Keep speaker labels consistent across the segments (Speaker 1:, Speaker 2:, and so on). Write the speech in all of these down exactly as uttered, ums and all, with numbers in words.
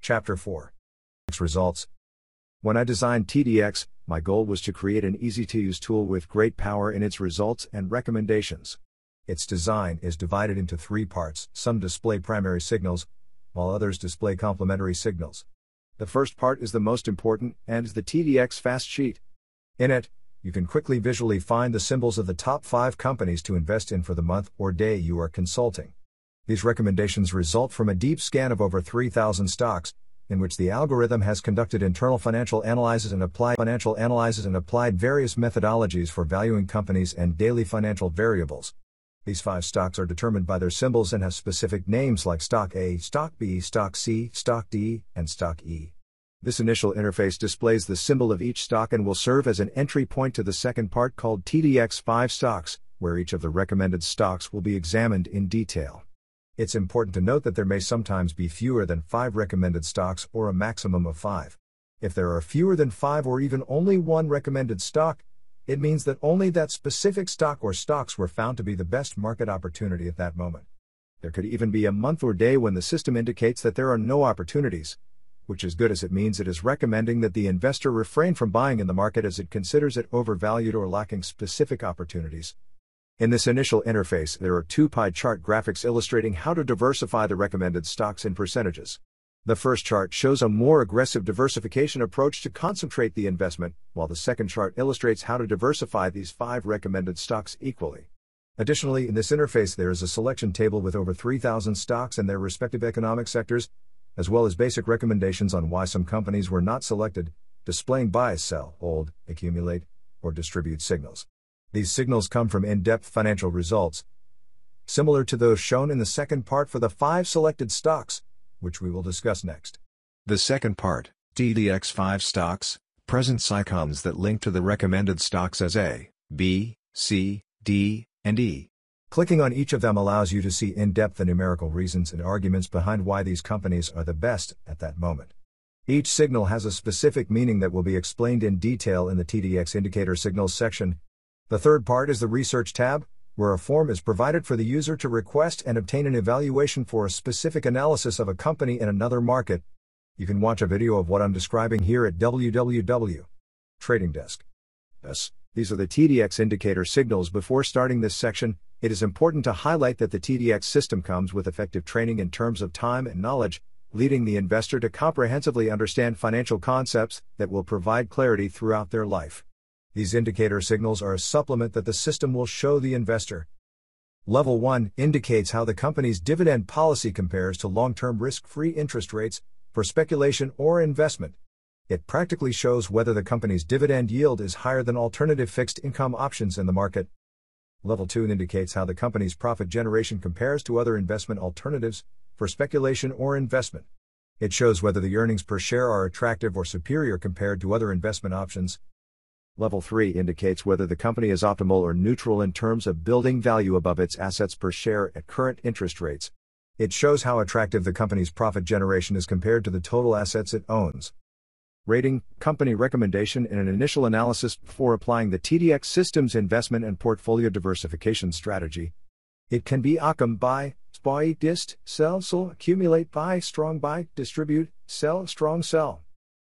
Speaker 1: Chapter four. Results. When I designed T D X, my goal was to create an easy-to-use tool with great power in its results and recommendations. Its design is divided into three parts. Some display primary signals, while others display complementary signals. The first part is the most important, and is the T D X Fast Sheet. In it, you can quickly visually find the symbols of the top five companies to invest in for the month or day you are consulting. These recommendations result from a deep scan of over three thousand stocks, in which the algorithm has conducted internal financial analyses and applied financial analyses and applied various methodologies for valuing companies and daily financial variables. These five stocks are determined by their symbols and have specific names like Stock A, Stock B, Stock C, Stock D, and Stock E. This initial interface displays the symbol of each stock and will serve as an entry point to the second part called T D X five Stocks, where each of the recommended stocks will be examined in detail. It's important to note that there may sometimes be fewer than five recommended stocks or a maximum of five. If there are fewer than five or even only one recommended stock, it means that only that specific stock or stocks were found to be the best market opportunity at that moment. There could even be a month or day when the system indicates that there are no opportunities, which is good as it means it is recommending that the investor refrain from buying in the market as it considers it overvalued or lacking specific opportunities. In this initial interface, there are two pie chart graphics illustrating how to diversify the recommended stocks in percentages. The first chart shows a more aggressive diversification approach to concentrate the investment, while the second chart illustrates how to diversify these five recommended stocks equally. Additionally, in this interface there is a selection table with over three thousand stocks and their respective economic sectors, as well as basic recommendations on why some companies were not selected, displaying buy, sell, hold, accumulate, or distribute signals. These signals come from in-depth financial results, similar to those shown in the second part for the five selected stocks, which we will discuss next. The second part, T D X five Stocks, presents icons that link to the recommended stocks as A, B, C, D, and E. Clicking on each of them allows you to see in-depth the numerical reasons and arguments behind why these companies are the best at that moment. Each signal has a specific meaning that will be explained in detail in the T D X Indicator Signals section. The third part is the Research tab, where a form is provided for the user to request and obtain an evaluation for a specific analysis of a company in another market. You can watch a video of what I'm describing here at w w w dot trading desk dot s. These are the T D X indicator signals. Before starting this section, it is important to highlight that the T D X system comes with effective training in terms of time and knowledge, leading the investor to comprehensively understand financial concepts that will provide clarity throughout their life. These indicator signals are a supplement that the system will show the investor. Level one indicates how the company's dividend policy compares to long-term risk-free interest rates for speculation or investment. It practically shows whether the company's dividend yield is higher than alternative fixed income options in the market. Level two indicates how the company's profit generation compares to other investment alternatives for speculation or investment. It shows whether the earnings per share are attractive or superior compared to other investment options. Level three indicates whether the company is optimal or neutral in terms of building value above its assets per share at current interest rates. It shows how attractive the company's profit generation is compared to the total assets it owns. Rating, company recommendation in an initial analysis before applying the T D X system's investment and portfolio diversification strategy. It can be A C M buy, S P Y dist, sell, sell, accumulate buy, strong buy, distribute, sell, strong sell.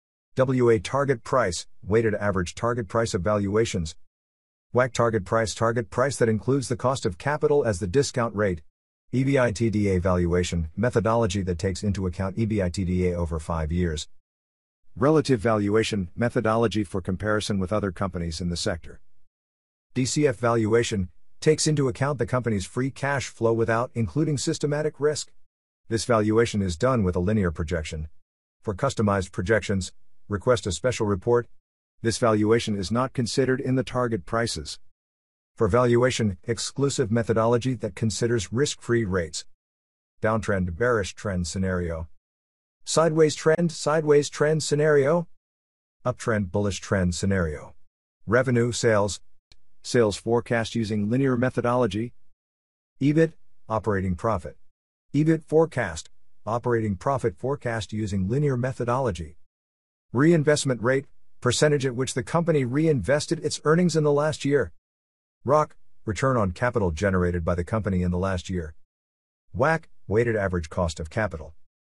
Speaker 1: W A target price, weighted average target price of valuations. W A C target price, target price that includes the cost of capital as the discount rate. EBITDA valuation, methodology that takes into account EBITDA over five years. Relative valuation, methodology for comparison with other companies in the sector. D C F valuation, takes into account the company's free cash flow without including systematic risk. This valuation is done with a linear projection. For customized projections, request a special report. This valuation is not considered in the target prices. For valuation, exclusive methodology that considers risk-free rates. Downtrend, bearish trend scenario. Sideways trend, sideways trend scenario. Uptrend, bullish trend scenario. Revenue, sales. Sales forecast using linear methodology. E B I T, operating profit. E B I T forecast, operating profit forecast using linear methodology. Reinvestment rate, percentage at which the company reinvested its earnings in the last year. R O C, return on capital generated by the company in the last year. W A C, weighted average cost of capital.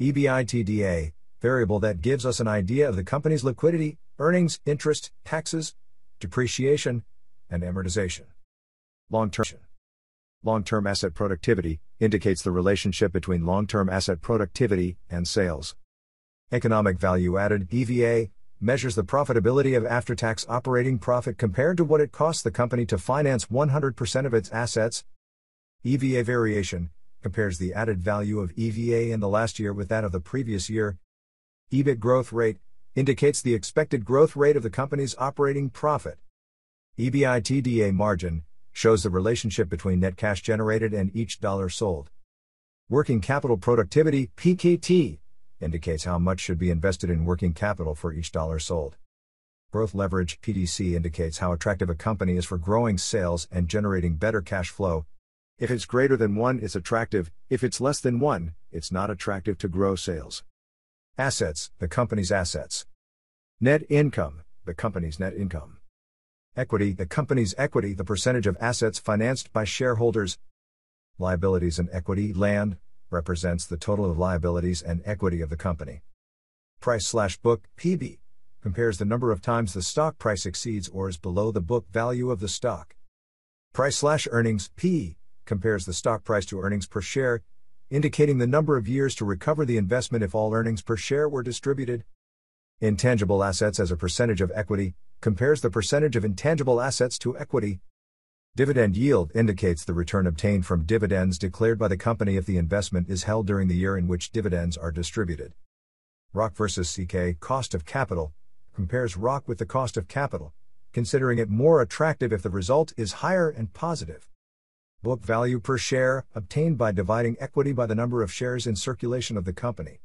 Speaker 1: EBITDA, variable that gives us an idea of the company's liquidity, earnings, interest, taxes, depreciation, and amortization. Long-term Long-term asset productivity indicates the relationship between long-term asset productivity and sales. Economic value added (E V A) measures the profitability of after-tax operating profit compared to what it costs the company to finance one hundred percent of its assets. E V A variation compares the added value of E V A in the last year with that of the previous year. E B I T growth rate indicates the expected growth rate of the company's operating profit. EBITDA margin shows the relationship between net cash generated and each dollar sold. Working capital productivity (P K T) indicates how much should be invested in working capital for each dollar sold. Growth leverage (P D C) indicates how attractive a company is for growing sales and generating better cash flow. If it's greater than one, it's attractive. If it's less than one, it's not attractive to grow sales. Assets, the company's assets. Net income, the company's net income. Equity, the company's equity, the percentage of assets financed by shareholders. Liabilities and equity, land, represents the total of liabilities and equity of the company. Price slash book, P B, compares the number of times the stock price exceeds or is below the book value of the stock. Price slash earnings, P E, compares the stock price to earnings per share, indicating the number of years to recover the investment if all earnings per share were distributed. Intangible assets as a percentage of equity, compares the percentage of intangible assets to equity. Dividend yield indicates the return obtained from dividends declared by the company if the investment is held during the year in which dividends are distributed. R O C versus C K, cost of capital, compares R O C with the cost of capital, considering it more attractive if the result is higher and positive. Book value per share, obtained by dividing equity by the number of shares in circulation of the company.